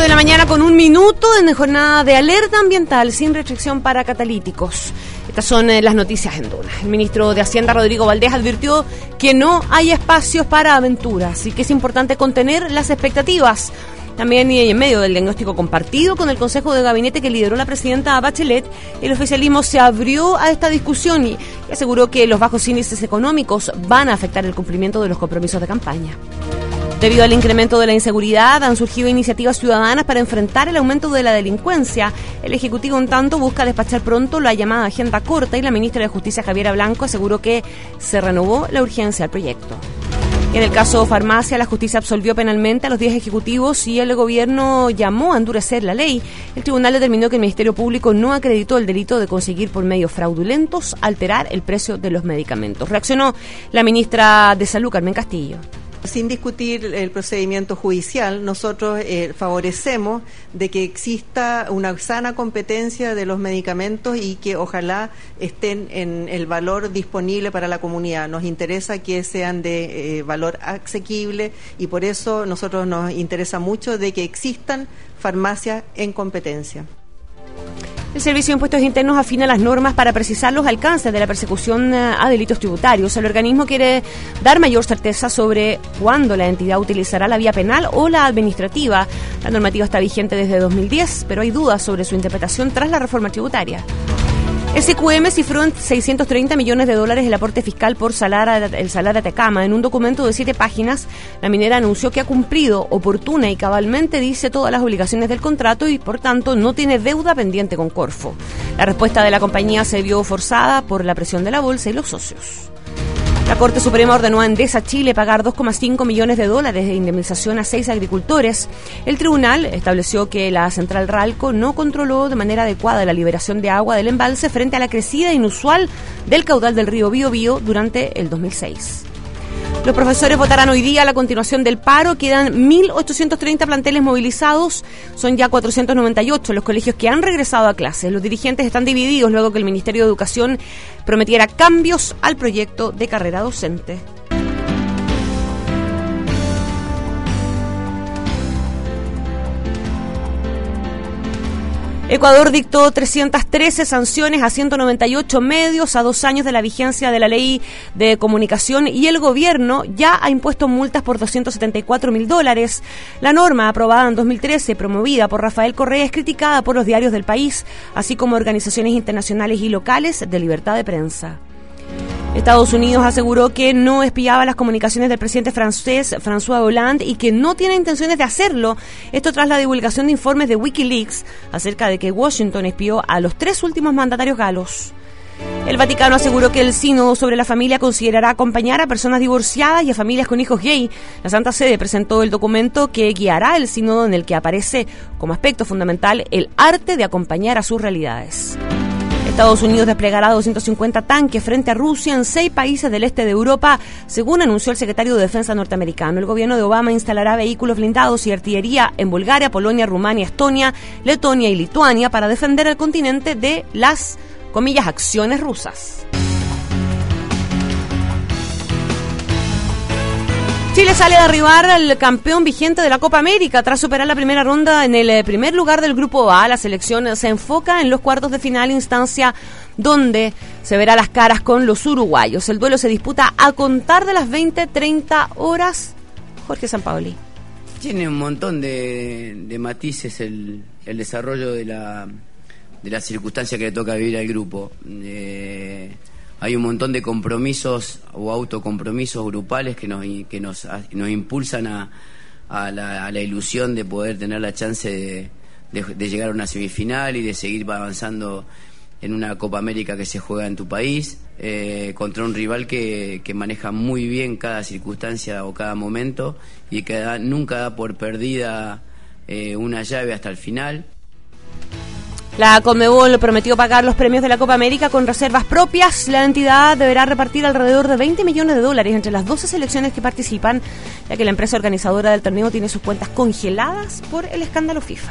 de la mañana con 1 minuto en jornada de alerta ambiental sin restricción para catalíticos. Estas son las noticias en Duna. El ministro de Hacienda, Rodrigo Valdés, advirtió que no hay espacios para aventuras y que es importante contener las expectativas. También, y en medio del diagnóstico compartido con el Consejo de Gabinete que lideró la presidenta Bachelet, el oficialismo se abrió a esta discusión y aseguró que los bajos índices económicos van a afectar el cumplimiento de los compromisos de campaña. Debido al incremento de la inseguridad, han surgido iniciativas ciudadanas para enfrentar el aumento de la delincuencia. El Ejecutivo, en tanto, busca despachar pronto la llamada agenda corta y la ministra de Justicia, Javiera Blanco, aseguró que se renovó la urgencia al proyecto. En el caso Farmacia, la justicia absolvió penalmente a los 10 ejecutivos y el gobierno llamó a endurecer la ley. El tribunal determinó que el Ministerio Público no acreditó el delito de conseguir por medios fraudulentos alterar el precio de los medicamentos. Reaccionó la ministra de Salud, Carmen Castillo. Sin discutir el procedimiento judicial, nosotros favorecemos de que exista una sana competencia de los medicamentos y que ojalá estén en el valor disponible para la comunidad. Nos interesa que sean de valor asequible y por eso nosotros nos interesa mucho de que existan farmacias en competencia. El Servicio de Impuestos Internos afina las normas para precisar los alcances de la persecución a delitos tributarios. El organismo quiere dar mayor certeza sobre cuándo la entidad utilizará la vía penal o la administrativa. La normativa está vigente desde 2010, pero hay dudas sobre su interpretación tras la reforma tributaria. SQM cifró en $630 millones el aporte fiscal por el Salar de Atacama. En un documento de 7 páginas, la minera anunció que ha cumplido oportuna y cabalmente, dice, todas las obligaciones del contrato y, por tanto, no tiene deuda pendiente con Corfo. La respuesta de la compañía se vio forzada por la presión de la bolsa y los socios. La Corte Suprema ordenó a Endesa Chile pagar $2,5 millones de indemnización a 6 agricultores. El tribunal estableció que la central Ralco no controló de manera adecuada la liberación de agua del embalse frente a la crecida inusual del caudal del río Biobío durante el 2006. Los profesores votarán hoy día la continuación del paro. Quedan 1.830 planteles movilizados. Son ya 498 los colegios que han regresado a clases. Los dirigentes están divididos luego que el Ministerio de Educación prometiera cambios al proyecto de carrera docente. Ecuador dictó 313 sanciones a 198 medios a 2 años de la vigencia de la ley de comunicación y el gobierno ya ha impuesto multas por $274.000. La norma, aprobada en 2013, promovida por Rafael Correa, es criticada por los diarios del país, así como organizaciones internacionales y locales de libertad de prensa. Estados Unidos aseguró que no espiaba las comunicaciones del presidente francés François Hollande y que no tiene intenciones de hacerlo. Esto tras la divulgación de informes de Wikileaks acerca de que Washington espió a los 3 últimos mandatarios galos. El Vaticano aseguró que el Sínodo sobre la Familia considerará acompañar a personas divorciadas y a familias con hijos gay. La Santa Sede presentó el documento que guiará el Sínodo, en el que aparece como aspecto fundamental el arte de acompañar a sus realidades. Estados Unidos desplegará 250 tanques frente a Rusia en 6 países del este de Europa, según anunció el secretario de Defensa norteamericano. El gobierno de Obama instalará vehículos blindados y artillería en Bulgaria, Polonia, Rumania, Estonia, Letonia y Lituania para defender el continente de las, comillas, acciones rusas. Chile sale a derribar al campeón vigente de la Copa América. Tras superar la primera ronda en el primer lugar del Grupo A, la selección se enfoca en los cuartos de final, instancia donde se verá las caras con los uruguayos. El duelo se disputa a contar de las 20:30 horas. Jorge Sampaoli. Tiene un montón de matices el desarrollo de la circunstancia que le toca vivir al grupo. Hay un montón de compromisos o autocompromisos grupales que nos impulsan a la ilusión de poder tener la chance de llegar a una semifinal y de seguir avanzando en una Copa América que se juega en tu país, contra un rival que maneja muy bien cada circunstancia o cada momento y que nunca da por perdida una llave hasta el final. La Conmebol prometió pagar los premios de la Copa América con reservas propias. La entidad deberá repartir alrededor de $20 millones entre las 12 selecciones que participan, ya que la empresa organizadora del torneo tiene sus cuentas congeladas por el escándalo FIFA.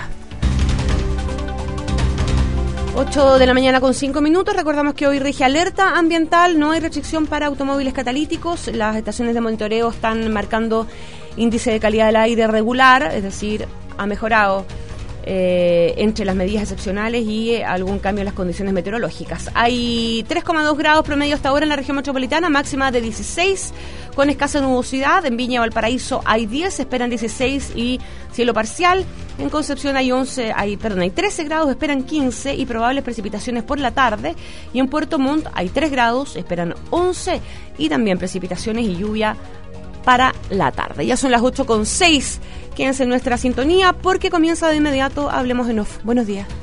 8 de la mañana con 5 minutos. Recordamos que hoy rige alerta ambiental, no hay restricción para automóviles catalíticos. Las estaciones de monitoreo están marcando índice de calidad del aire regular, es decir, ha mejorado entre las medidas excepcionales y algún cambio en las condiciones meteorológicas. Hay 3,2 grados promedio hasta ahora en la región metropolitana, máxima de 16 con escasa nubosidad. En Viña y Valparaíso hay 10, esperan 16 y cielo parcial. En Concepción hay 13 grados, esperan 15 y probables precipitaciones por la tarde. Y en Puerto Montt hay 3 grados, esperan 11 y también precipitaciones y lluvia para la tarde. Ya son las 8:06. Quédense en nuestra sintonía porque comienza de inmediato Hablemos en Off. Buenos días.